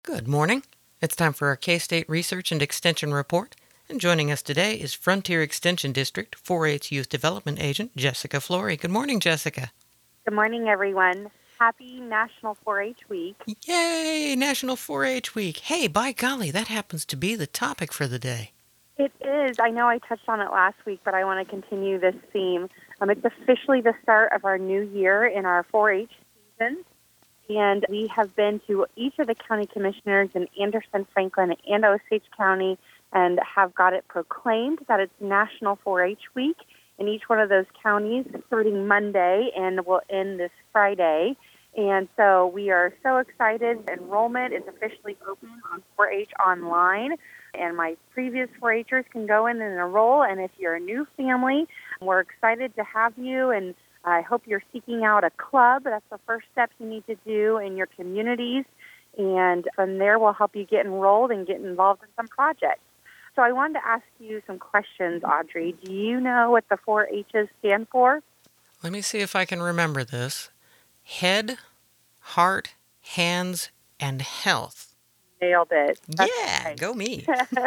Good morning. It's time for our K-State Research and Extension Report. And joining us today is Frontier Extension District 4-H Youth Development Agent Jessica Flory. Good morning, Jessica. Good morning, everyone. Happy National 4-H Week. Yay! National 4-H Week. Hey, by golly, that happens to be the topic for the day. It is. I know I touched on it last week, but I want to continue this theme. It's officially the start of our new year in our 4-H season, and we have been to each of the county commissioners in Anderson, Franklin, and Osage County and have got it proclaimed that it's National 4-H Week in each one of those counties starting Monday and will end this Friday. And so we are so excited. Enrollment is officially open on 4-H Online, and my previous 4-Hers can go in and enroll. And if you're a new family, we're excited to have you, and I hope you're seeking out a club. That's the first step you need to do in your communities, and from there we'll help you get enrolled and get involved in some projects. So I wanted to ask you some questions, Audrey. Do you know what the 4-H's stand for? Let me see if I can remember this. Head, heart, hands, and health. Nailed it. That's Yeah, right. go me.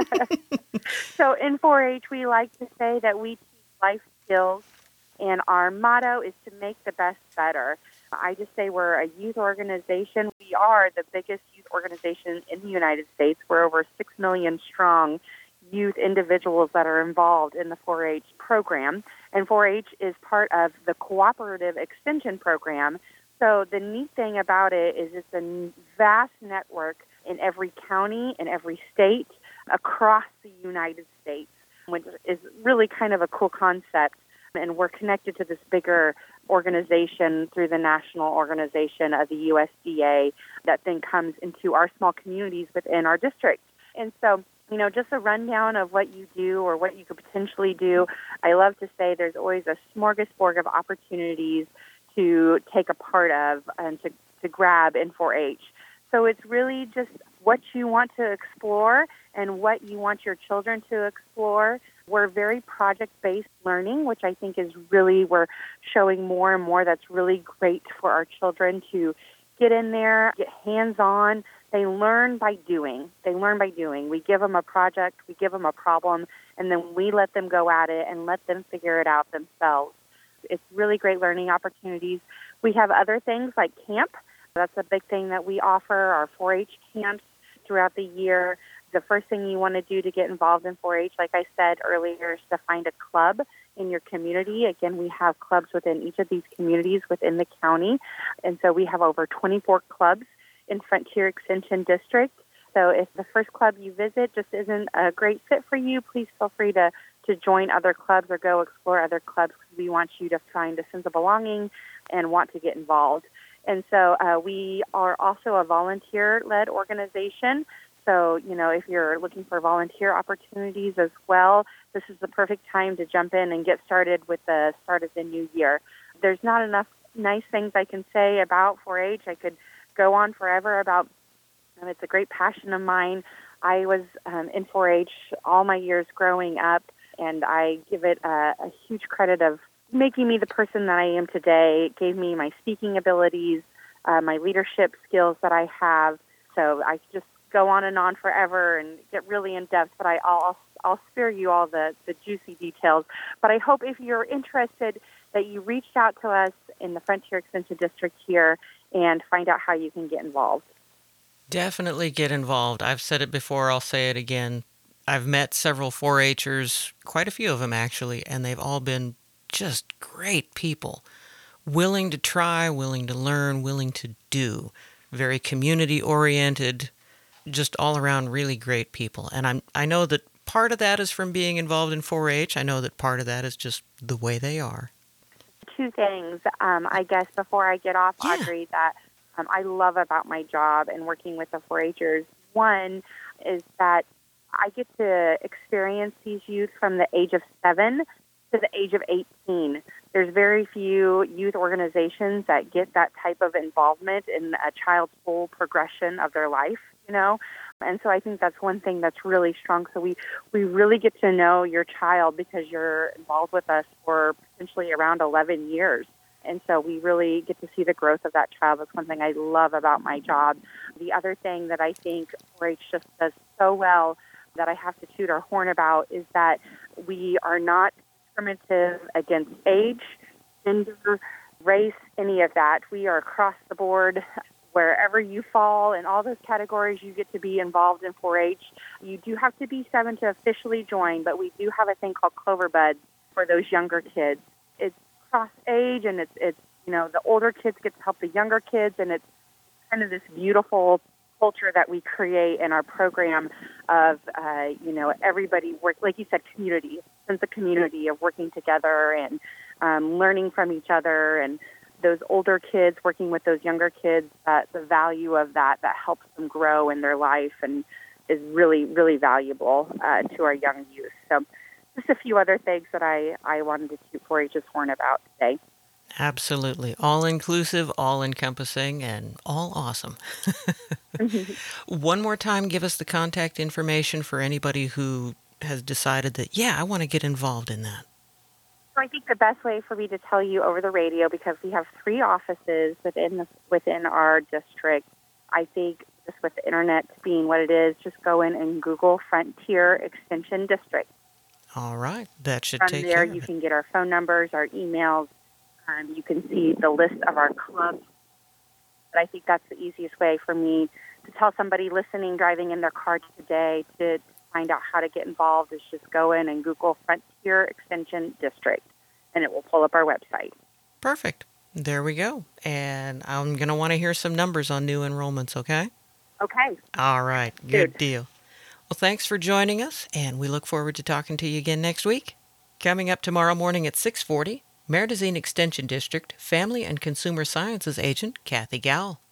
So in 4-H, we like to say that we teach life skills, and our motto is to make the best better. I just say we're a youth organization. We are the biggest youth organization in the United States. We're over 6 million strong youth individuals that are involved in the 4-H program. And 4-H is part of the Cooperative Extension Program. So the neat thing about it is it's a vast network in every county, in every state, across the United States, which is really kind of a cool concept. And we're connected to this bigger organization through the national organization of the USDA that then comes into our small communities within our district. And so, just a rundown of what you do or what you could potentially do. I love to say there's always a smorgasbord of opportunities to take a part of and to grab in 4-H. So it's really just what you want to explore and what you want your children to explore. We're very project-based learning, which I think is really, we're showing more and more that's really great for our children to get in there, get hands-on. They learn by doing. We give them a project, we give them a problem, and then we let them go at it and let them figure it out themselves. It's really great learning opportunities. We have other things like camp. That's a big thing that we offer, our 4-H camps throughout the year. The first thing you want to do to get involved in 4-H, like I said earlier, is to find a club in your community. Again, we have clubs within each of these communities within the county. And so we have over 24 clubs in Frontier Extension District. So if the first club you visit just isn't a great fit for you, please feel free to join other clubs or go explore other clubs, because we want you to find a sense of belonging and want to get involved. And so we are also a volunteer-led organization. So, if you're looking for volunteer opportunities as well, this is the perfect time to jump in and get started with the start of the new year. There's not enough nice things I can say about 4-H. I could go on forever about, it's a great passion of mine. I was in 4-H all my years growing up, and I give it a huge credit of making me the person that I am today. It gave me my speaking abilities, my leadership skills that I have. So I just go on and on forever and get really in depth, but I'll spare you all the juicy details. But I hope if you're interested that you reached out to us in the Frontier Extension District here and find out how you can get involved. Definitely get involved. I've said it before, I'll say it again. I've met several 4-Hers, quite a few of them actually, and they've all been just great people. Willing to try, willing to learn, willing to do. Very community-oriented, just all around really great people. And I know that part of that is from being involved in 4-H. I know that part of that is just the way they are. Two things, I guess, before I get off, Yeah. Audrey, that I love about my job and working with the 4-Hers. One is that I get to experience these youth from the age of 7 to the age of 18. There's very few youth organizations that get that type of involvement in a child's full progression of their life. And so I think that's one thing that's really strong. So we really get to know your child because you're involved with us for potentially around 11 years. And so we really get to see the growth of that child. That's one thing I love about my job. The other thing that I think 4-H just does so well that I have to toot our horn about is that we are not discriminative against age, gender, race, any of that. We are across the board. Wherever you fall in all those categories, you get to be involved in 4-H. You do have to be 7 to officially join, but we do have a thing called Clover Buds for those younger kids. It's cross age, and it's the older kids get to help the younger kids, and it's kind of this beautiful culture that we create in our program of everybody work, like you said, community, sense of community of working together and learning from each other, and those older kids working with those younger kids. The value of that helps them grow in their life and is really, really valuable to our young youth. So just a few other things that I wanted to toot 4-H's horn about today. Absolutely. All inclusive, all encompassing, and all awesome. One more time, give us the contact information for anybody who has decided that, yeah, I want to get involved in that. So I think the best way for me to tell you over the radio, because we have 3 offices within our district, I think just with the internet being what it is, just go in and Google Frontier Extension District. All right. That should From take there, care of you it. can get our phone numbers, our emails. You can see the list of our clubs. But I think that's the easiest way for me to tell somebody listening, driving in their car today, to find out how to get involved is just go in and Google Frontier Extension District, and it will pull up our website. Perfect. There we go. And I'm going to want to hear some numbers on new enrollments, okay? Okay. All right. Good deal. Well, thanks for joining us, and we look forward to talking to you again next week. Coming up tomorrow morning at 6:40, Merdocin Extension District Family and Consumer Sciences Agent Kathy Gowell.